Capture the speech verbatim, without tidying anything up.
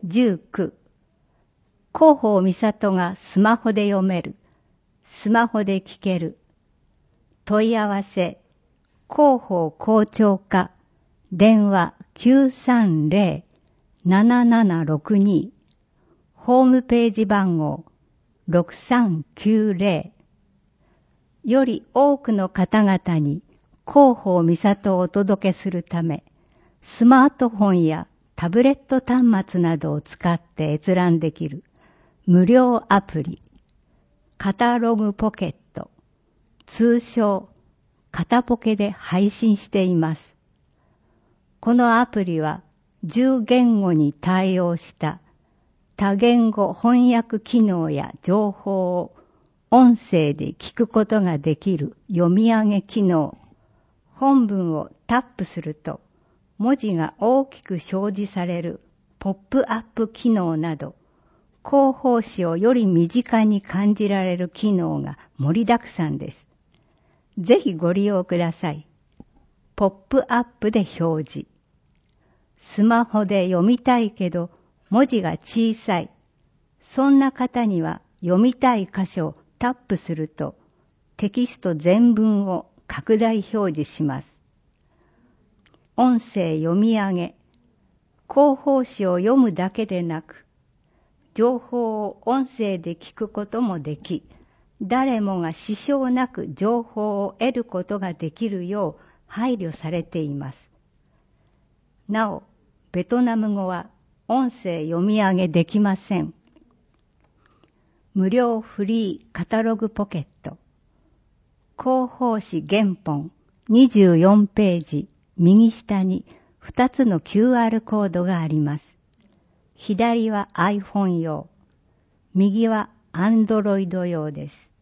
じゅうきゅう、広報美里がスマホで読める、スマホで聞ける。問い合わせ、広報校長課、電話 きゅうさんゼロ ななななろくに、ホームページ番号ろくさんきゅうゼロより多くの方々に広報美里をお届けするため、スマートフォンやタブレット端末などを使って閲覧できる無料アプリ、カタログポケット、通称カタポケで配信しています。このアプリはじゅう言語に対応した多言語翻訳機能や情報を音声で聞くことができる読み上げ機能、本文をタップすると文字が大きく表示されるポップアップ機能など、広報誌をより身近に感じられる機能が盛りだくさんです。ぜひご利用ください。ポップアップで表示。スマホで読みたいけど文字が小さい。そんな方には読みたい箇所をタップするとテキスト全文を拡大表示します。音声読み上げ、広報誌を読むだけでなく、情報を音声で聞くこともでき、誰もが支障なく情報を得ることができるよう配慮されています。なお、ベトナム語は音声読み上げできません。無料フリーカタログポケット。広報誌原本にじゅうよんページ右下にふたつの キューアール コードがあります。左は iPhone 用、右は Android 用です。